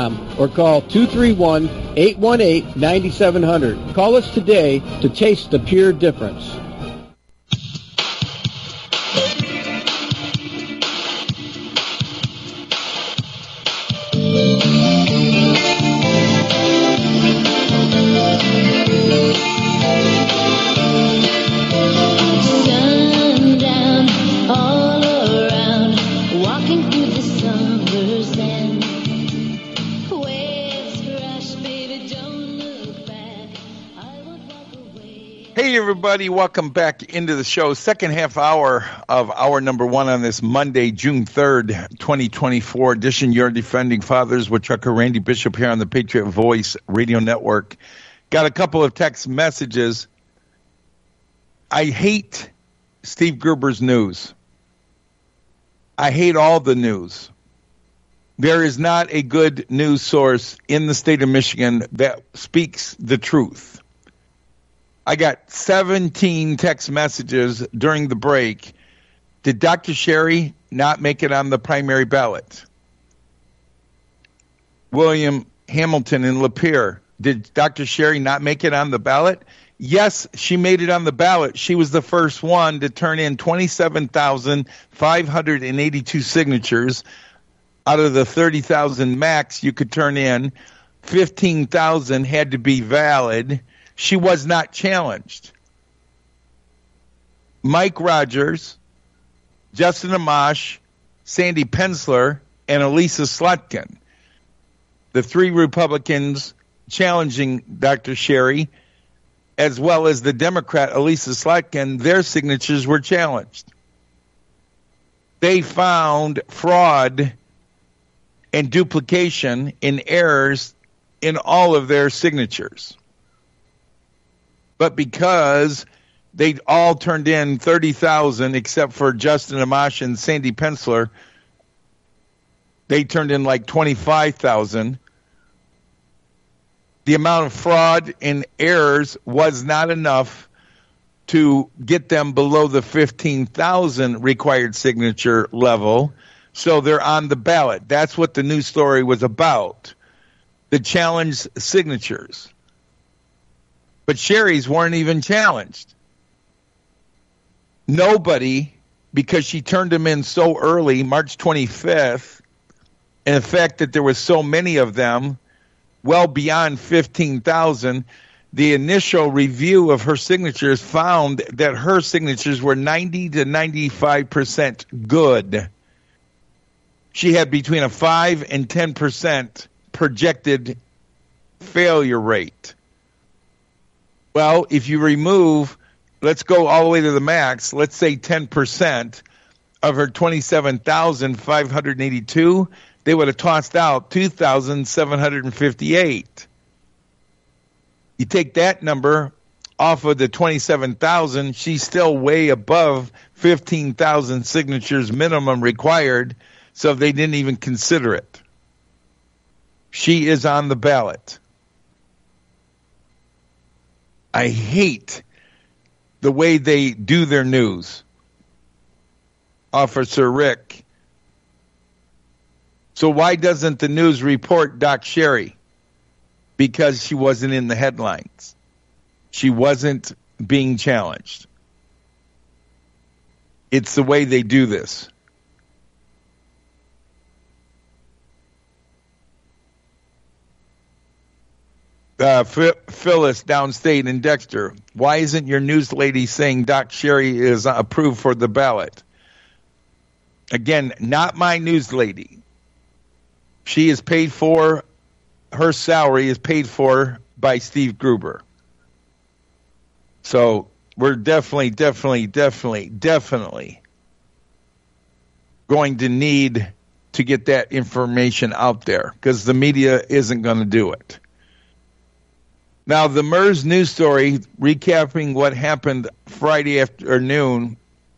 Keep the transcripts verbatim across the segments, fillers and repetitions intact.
com or call two three one, eight one eight, nine seven zero zero. Call us today to taste the pure difference. Sundown all around, walking through the summer's end. Waves crash, baby, don't look back. I won't walk away. Hey, everybody. Welcome back into the show. Second half hour of hour number one on this Monday, June third, twenty twenty-four edition. Your Defending Fathers with Trucker Randy Bishop here on the Patriot Voice Radio Network. Got a couple of text messages. I hate Steve Gruber's news. I hate all the news. There is not a good news source in the state of Michigan that speaks the truth. I got seventeen text messages during the break. Did Doctor Sherry not make it on the primary ballot? William Hamilton in Lapeer. Did Doctor Sherry not make it on the ballot? Yes, she made it on the ballot. She was the first one to turn in twenty-seven thousand five hundred eighty-two signatures. Out of the thirty thousand max you could turn in, fifteen thousand had to be valid. She was not challenged. Mike Rogers, Justin Amash, Sandy Pensler, and Elisa Slotkin, the three Republicans challenging Doctor Sherry, as well as the Democrat Elisa Slotkin, their signatures were challenged. They found fraud and duplication in errors in all of their signatures. But because they all turned in thirty thousand, except for Justin Amash and Sandy Pensler, they turned in like twenty-five thousand. The amount of fraud and errors was not enough to get them below the fifteen thousand required signature level, so they're on the ballot. That's what the news story was about, the challenged signatures. But Sherry's weren't even challenged. Nobody, because she turned them in so early, March twenty-fifth, and the fact that there was so many of them, well beyond fifteen thousand, the initial review of her signatures found that her signatures were ninety to ninety-five percent good. She had between a five and ten percent projected failure rate. Well, if you remove, let's go all the way to the max, let's say ten percent of her twenty-seven thousand five hundred eighty-two, they would have tossed out two thousand seven hundred fifty-eight. You take that number off of the twenty-seven thousand, she's still way above fifteen thousand signatures minimum required, so they didn't even consider it. She is on the ballot. I hate the way they do their news. Officer Rick. So why doesn't the news report Doc Sherry? Because she wasn't in the headlines. She wasn't being challenged. It's the way they do this. Uh, Phyllis downstate in Dexter. Why isn't your news lady saying Doc Sherry is approved for the ballot? Again, not my news lady. She is paid for, her salary is paid for by Steve Gruber. So we're definitely, definitely, definitely, definitely going to need to get that information out there because the media isn't going to do it. Now, the MERS news story, recapping what happened Friday afternoon.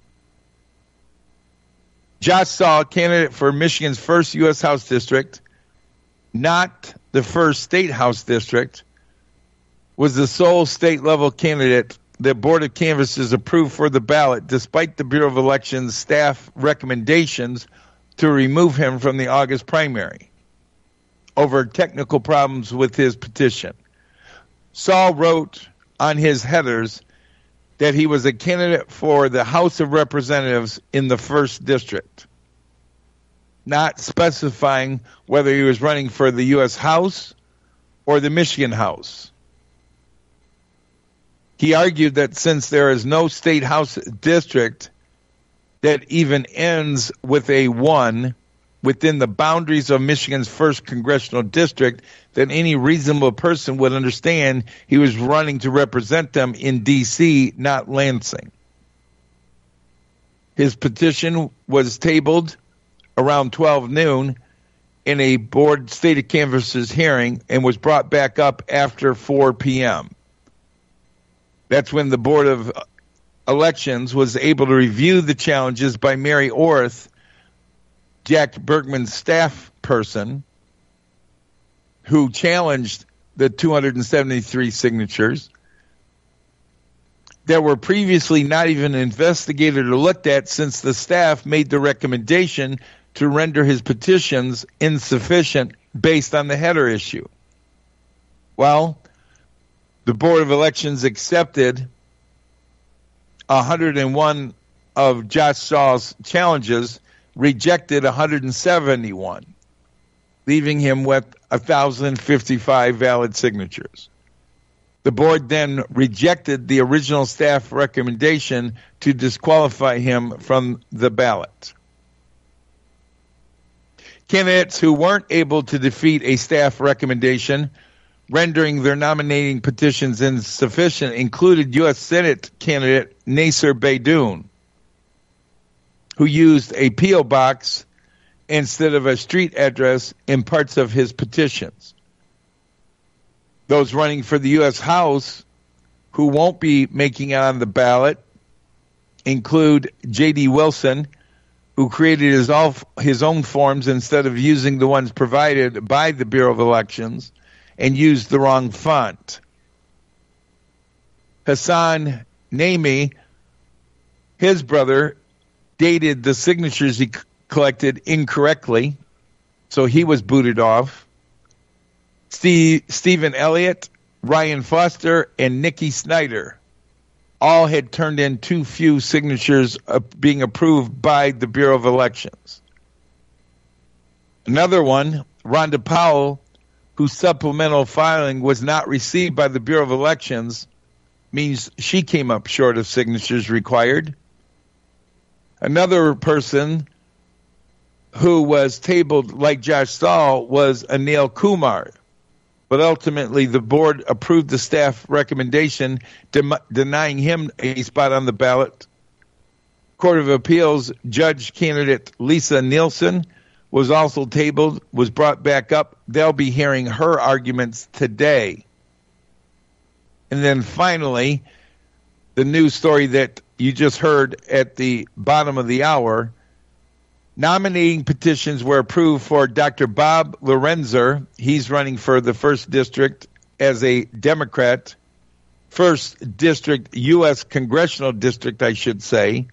Josh Saul, candidate for Michigan's first U S House District, not the first state House District, was the sole state-level candidate that Board of Canvassers approved for the ballot, despite the Bureau of Elections staff recommendations to remove him from the August primary. over technical problems with his petition. Saul wrote on his headers that he was a candidate for the House of Representatives in the first district, not specifying whether he was running for the U S House or the Michigan House. He argued that since there is no state House district that even ends with a one within the boundaries of Michigan's first congressional district, then any reasonable person would understand he was running to represent them in D C, not Lansing. His petition was tabled around twelve noon in a board state of canvassers hearing and was brought back up after four p.m. That's when the Board of Elections was able to review the challenges by Mary Orth, Jack Bergman's staff person, who challenged the two hundred seventy-three signatures that were previously not even investigated or looked at, since the staff made the recommendation to render his petitions insufficient based on the header issue. Well, the Board of Elections accepted one hundred one of Josh Saw's challenges, rejected one hundred seventy-one, leaving him with one thousand fifty-five valid signatures. The board then rejected the original staff recommendation to disqualify him from the ballot. Candidates who weren't able to defeat a staff recommendation, rendering their nominating petitions insufficient, included U S Senate candidate Nasser Beydoun, who used a P O box instead of a street address in parts of his petitions. Those running for the U S House who won't be making it on the ballot include J D Wilson, who created his, all, his own forms instead of using the ones provided by the Bureau of Elections, and used the wrong font. Hassan Naimi, his brother, dated the signatures he c- collected incorrectly, so he was booted off. Steve, Stephen Elliott, Ryan Foster, and Nikki Snyder all had turned in too few signatures uh, being approved by the Bureau of Elections. Another one, Rhonda Powell, whose supplemental filing was not received by the Bureau of Elections, means she came up short of signatures required. Another person who was tabled like Josh Saul was Anil Kumar, but ultimately the board approved the staff recommendation dem- denying him a spot on the ballot. Court of Appeals judge candidate Lisa Nielsen was also tabled, was brought back up. They'll be hearing her arguments today. And then finally, the news story that you just heard at the bottom of the hour, nominating petitions were approved for Doctor Bob Lorenzer. He's running for the first district as a Democrat, first district, U S congressional district, I should say.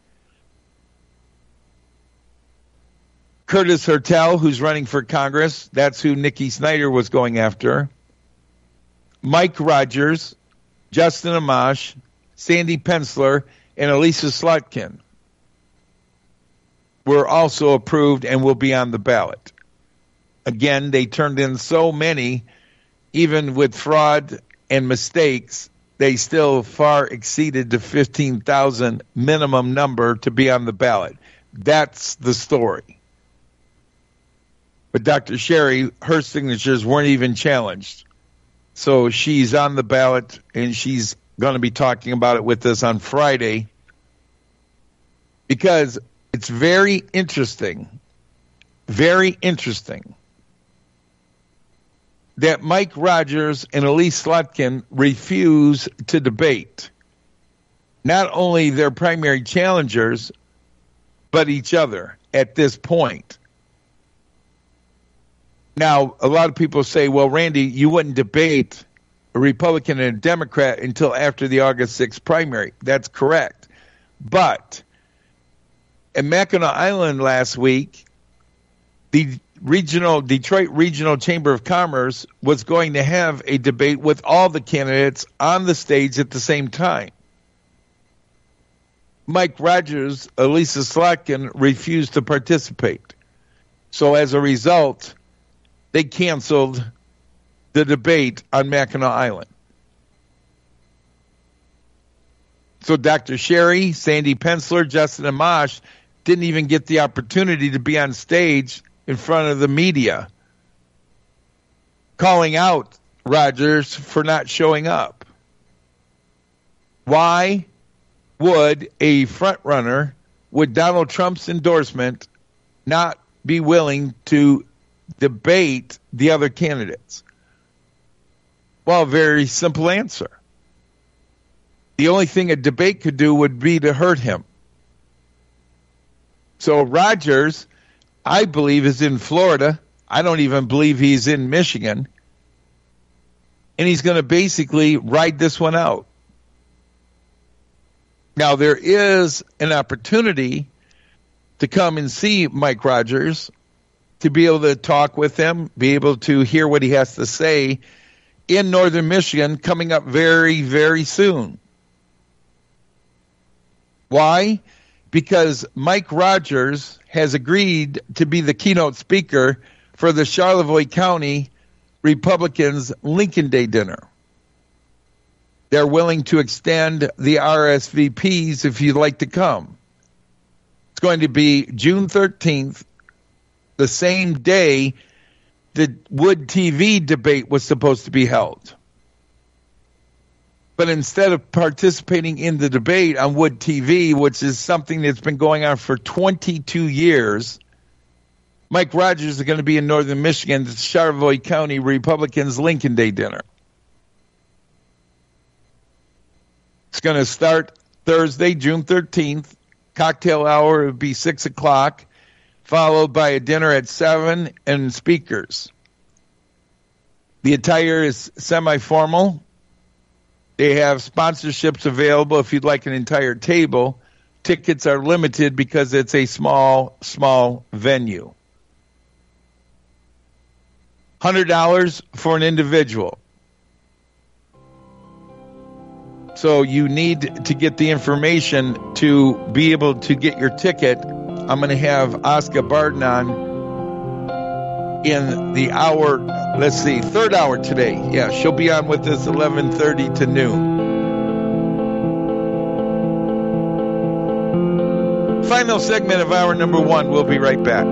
Curtis Hertel, who's running for Congress, that's who Nikki Snyder was going after. Mike Rogers, Justin Amash, Sandy Pensler, and Elisa Slotkin were also approved and will be on the ballot. Again, they turned in so many, even with fraud and mistakes, they still far exceeded the fifteen thousand minimum number to be on the ballot. That's the story. But Doctor Sherry, her signatures weren't even challenged. So she's on the ballot, and she's going to be talking about it with us on Friday, because it's very interesting, very interesting, that Mike Rogers and Elise Slotkin refuse to debate not only their primary challengers, but each other at this point. Now, a lot of people say, well, Randy, you wouldn't debate a Republican and a Democrat until after the August sixth primary. That's correct. But at Mackinac Island last week, the regional Detroit Regional Chamber of Commerce was going to have a debate with all the candidates on the stage at the same time. Mike Rogers, Elisa Slotkin refused to participate. So as a result, they canceled the debate on Mackinac Island. So Doctor Sherry, Sandy Pensler, Justin Amash didn't even get the opportunity to be on stage in front of the media, calling out Rogers for not showing up. Why would a front runner with Donald Trump's endorsement not be willing to debate the other candidates? Well, a very simple answer. The only thing a debate could do would be to hurt him. So Rogers, I believe, is in Florida. I don't even believe he's in Michigan. And he's going to basically ride this one out. Now, there is an opportunity to come and see Mike Rogers, to be able to talk with him, be able to hear what he has to say in northern Michigan coming up very, very soon. Why? Because Mike Rogers has agreed to be the keynote speaker for the Charlevoix County Republicans' Lincoln Day dinner. They're willing to extend the R S V Ps if you'd like to come. It's going to be June thirteenth, the same day the Wood T V debate was supposed to be held. But instead of participating in the debate on Wood T V, which is something that's been going on for twenty-two years, Mike Rogers is going to be in northern Michigan at the Charlevoix County Republicans' Lincoln Day dinner. It's going to start Thursday, June thirteenth. Cocktail hour would be six o'clock, followed by a dinner at seven and speakers. The attire is semi-formal. They have sponsorships available if you'd like an entire table. Tickets are limited because it's a small, small venue. one hundred dollars for an individual. So you need to get the information to be able to get your ticket. I'm going to have Oscar Barton on in the hour, let's see, third hour today. Yeah, she'll be on with us eleven thirty to noon. Final segment of hour number one. We'll be right back.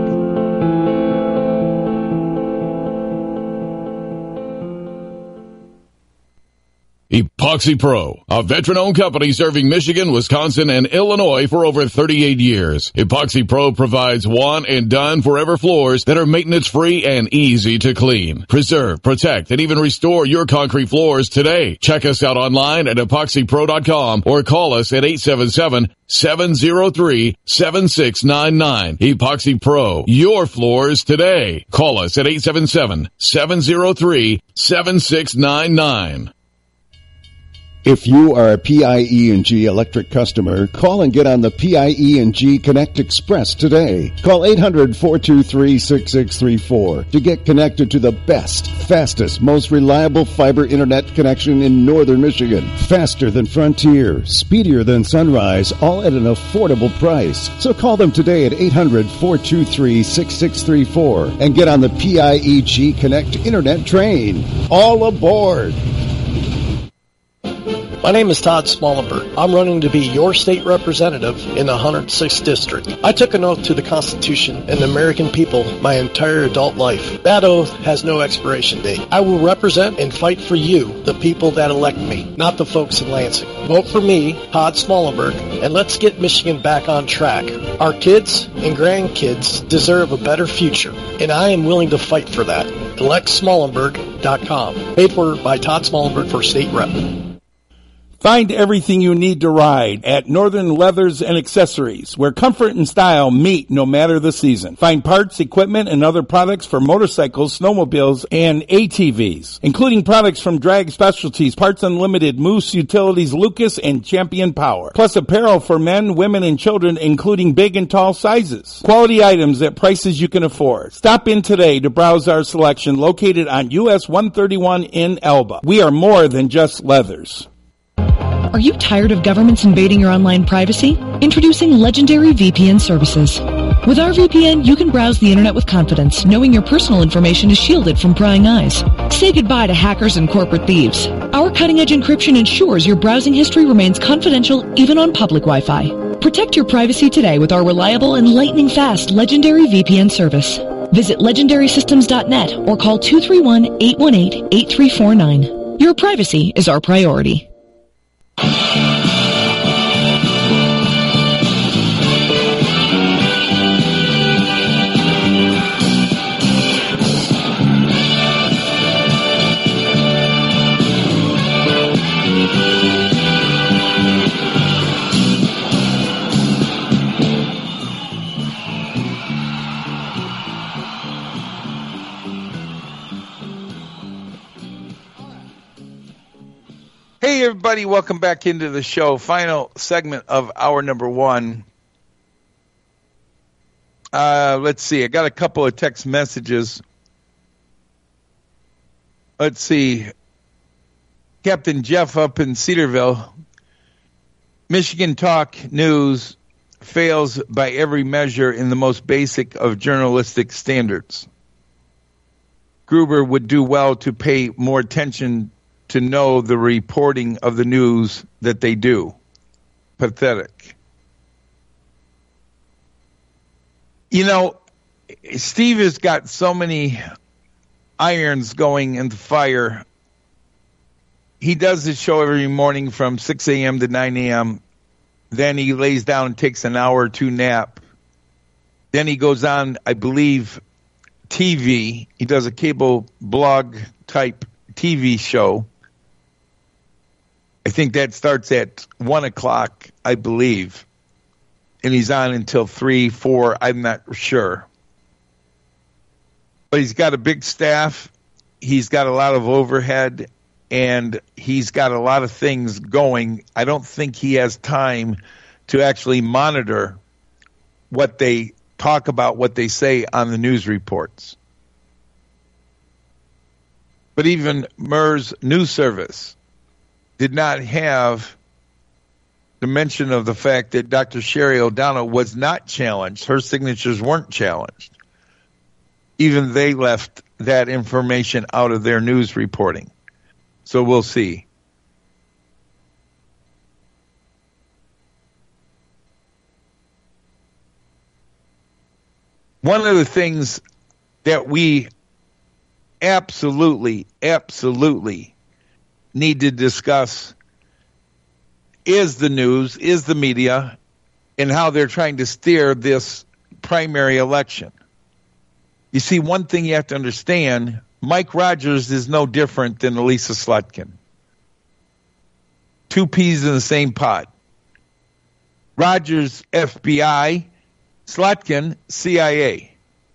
Epoxy Pro, a veteran-owned company serving Michigan, Wisconsin, and Illinois for over thirty-eight years. Epoxy Pro provides one and done forever floors that are maintenance-free and easy to clean. Preserve, protect, and even restore your concrete floors today. Check us out online at epoxy pro dot com or call us at eight seven seven, seven zero three, seven six nine nine. Epoxy Pro, your floors today. Call us at eight seven seven, seven zero three, seven six nine nine. If you are a P I E and G electric customer, call and get on the P I E and G Connect Express today. Call eight hundred, four two three, six six three four to get connected to the best, fastest, most reliable fiber internet connection in northern Michigan. Faster than Frontier, speedier than Sunrise, all at an affordable price. So call them today at eight hundred, four two three, six six three four and get on the P I E G Connect internet train. All aboard! My name is Todd Smollenberg. I'm running to be your state representative in the one hundred sixth District. I took an oath to the Constitution and the American people my entire adult life. That oath has no expiration date. I will represent and fight for you, the people that elect me, not the folks in Lansing. Vote for me, Todd Smollenberg, and let's get Michigan back on track. Our kids and grandkids deserve a better future, and I am willing to fight for that. elect smollenberg dot com. Paid for by Todd Smollenberg for state rep. Find everything you need to ride at Northern Leathers and Accessories, where comfort and style meet no matter the season. Find parts, equipment, and other products for motorcycles, snowmobiles, and A T Vs, including products from Drag Specialties, Parts Unlimited, Moose Utilities, Lucas, and Champion Power. Plus apparel for men, women, and children, including big and tall sizes. Quality items at prices you can afford. Stop in today to browse our selection located on U S one thirty-one in Elba. We are more than just leathers. Are you tired of governments invading your online privacy? Introducing Legendary V P N services. With our V P N, you can browse the internet with confidence, knowing your personal information is shielded from prying eyes. Say goodbye to hackers and corporate thieves. Our cutting-edge encryption ensures your browsing history remains confidential even on public Wi-Fi. Protect your privacy today with our reliable and lightning-fast Legendary V P N service. Visit legendary systems dot net or call two three one, eight one eight, eight three four nine. Your privacy is our priority. Hey, everybody, welcome back into the show. Final segment of hour number one. Uh, let's see. I got a couple of text messages. Let's see. Captain Jeff up in Cedarville. Michigan Talk News fails by every measure in the most basic of journalistic standards. Gruber would do well to pay more attention to know the reporting of the news that they do. Pathetic. You know, Steve has got so many irons going in the fire. He does his show every morning from six a.m. to nine a.m. Then he lays down and takes an hour or two nap. Then he goes on, I believe, T V. He does a cable blog type T V show. I think that starts at one o'clock, I believe. And he's on until three, four, I'm not sure. But he's got a big staff. He's got a lot of overhead. And he's got a lot of things going. I don't think he has time to actually monitor what they talk about, what they say on the news reports. But even MERS News Service did not have the mention of the fact that Doctor Sherry O'Donnell was not challenged. Her signatures weren't challenged. Even they left that information out of their news reporting. So we'll see. One of the things that we absolutely, absolutely need to discuss is the news, is the media, and how they're trying to steer this primary election. You see, one thing you have to understand, Mike Rogers is no different than Elisa Slotkin. Two peas in the same pot. Rogers, F B I, Slotkin, C I A.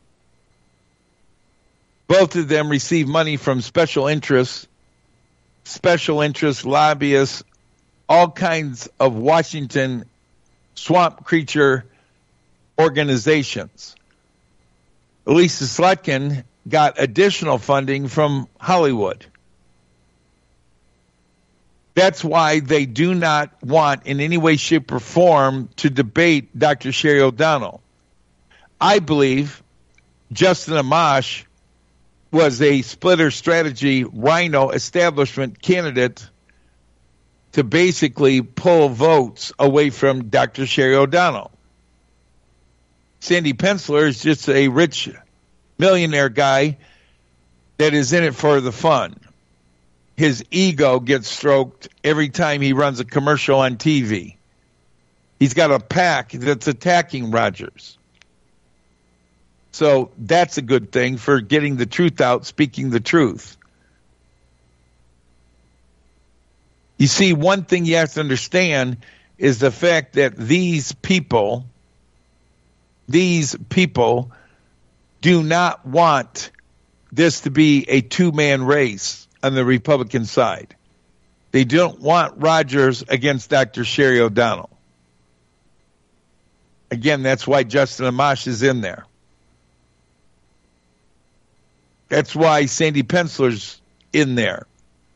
Both of them receive money from special interests, special interests, lobbyists, all kinds of Washington swamp creature organizations. Elisa Slotkin got additional funding from Hollywood. That's why they do not want in any way, shape, or form to debate Doctor Sherry O'Donnell. I believe Justin Amash was a splitter strategy rhino establishment candidate to basically pull votes away from Doctor Sherry O'Donnell. Sandy Penciller is just a rich millionaire guy that is in it for the fun. His ego gets stroked every time he runs a commercial on T V. He's got a pack that's attacking Rogers. So that's a good thing for getting the truth out, speaking the truth. You You see, one thing you have to understand is the fact that these people, these people do not want this to be a two-man race on the Republican side. They don't want Rogers against Doctor Sherry O'Donnell. Again, that's why Justin Amash is in there. That's why Sandy Penciller's in there.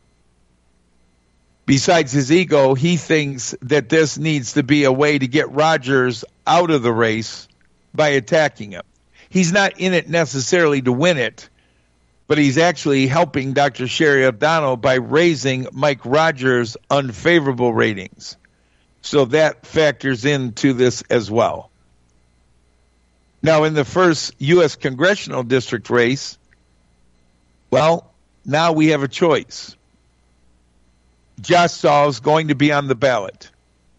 Besides his ego, he thinks that this needs to be a way to get Rogers out of the race by attacking him. He's not in it necessarily to win it, but he's actually helping Doctor Sherry O'Donnell by raising Mike Rogers' unfavorable ratings. So that factors into this as well. Now, in the first U S congressional district race, well, now we have a choice. Josh Saul is going to be on the ballot.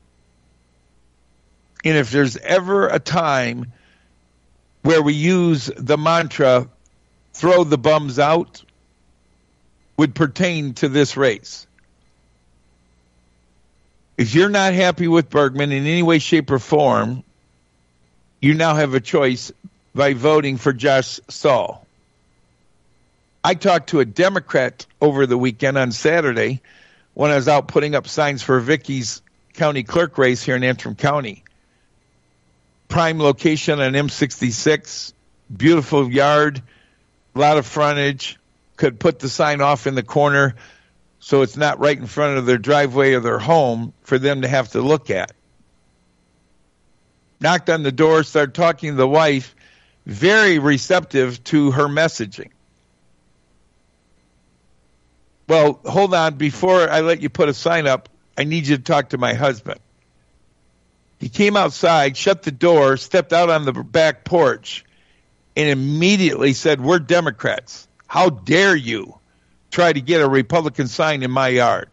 And if there's ever a time where we use the mantra, throw the bums out, would pertain to this race. If you're not happy with Bergman in any way, shape, or form, you now have a choice by voting for Josh Saul. I talked to a Democrat over the weekend on Saturday when I was out putting up signs for Vicky's county clerk race here in Antrim County. Prime location on M sixty-six, beautiful yard, a lot of frontage, could put the sign off in the corner so it's not right in front of their driveway or their home for them to have to look at. Knocked on the door, started talking to the wife, very receptive to her messaging. Well, hold on. Before I let you put a sign up, I need you to talk to my husband. He came outside, shut the door, stepped out on the back porch, and immediately said, "We're Democrats. How dare you try to get a Republican sign in my yard?"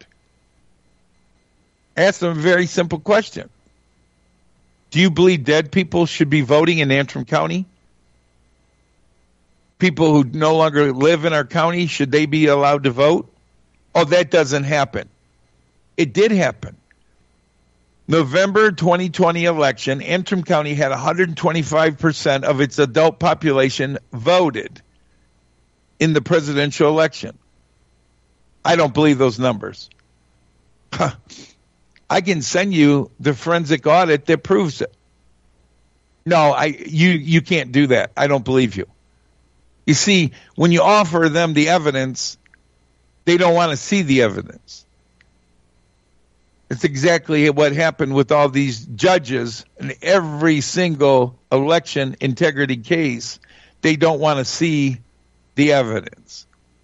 I asked him a very simple question. Do you believe dead people should be voting in Antrim County? People who no longer live in our county, should they be allowed to vote? Oh, that doesn't happen. It did happen. November twenty twenty election, Antrim County had one hundred twenty-five percent of its adult population voted in the presidential election. I don't believe those numbers. I can send you the forensic audit that proves it. No, I you you can't do that. I don't believe you. You see, when you offer them the evidence, they don't want to see the evidence. It's exactly what happened with all these judges in every single election integrity case. They don't want to see the evidence.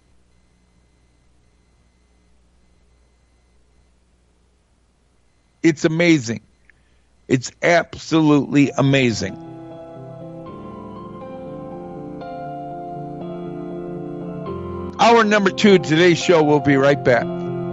It's amazing. It's absolutely amazing. Hour number two, today's show, will be right back.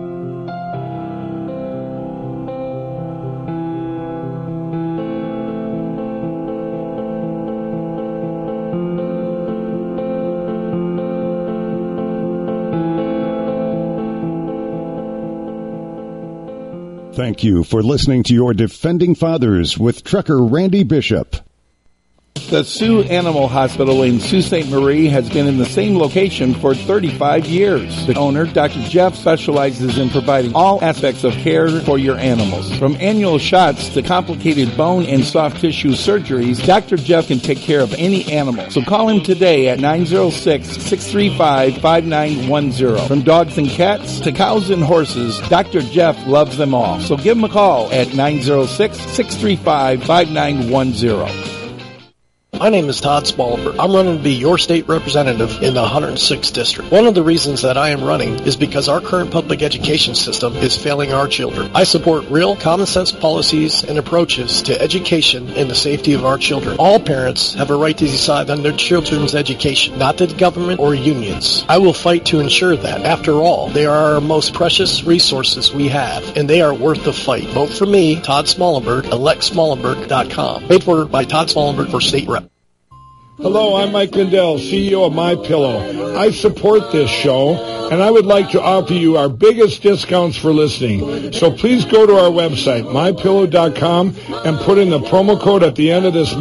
Thank you for listening to your Defending Fathers with Trucker Randy Bishop. The Sioux Animal Hospital in Sault Ste. Marie has been in the same location for thirty-five years. The owner, Doctor Jeff, specializes in providing all aspects of care for your animals. From annual shots to complicated bone and soft tissue surgeries, Doctor Jeff can take care of any animal. So call him today at nine oh six, six three five, five nine one oh. From dogs and cats to cows and horses, Doctor Jeff loves them all. So give him a call at nine oh six, six three five, five nine one oh. My name is Todd Smallbert. I'm running to be your state representative in the one hundred sixth District. One of the reasons that I am running is because our current public education system is failing our children. I support real, common sense policies and approaches to education and the safety of our children. All parents have a right to decide on their children's education, not the government or unions. I will fight to ensure that. After all, they are our most precious resources we have, and they are worth the fight. Vote for me, Todd Smallbert, elect smallbert dot com. Paid for by Todd Smallbert for state rep. Hello, I'm Mike Lindell, C E O of MyPillow. I support this show, and I would like to offer you our biggest discounts for listening. So please go to our website, my pillow dot com, and put in the promo code at the end of this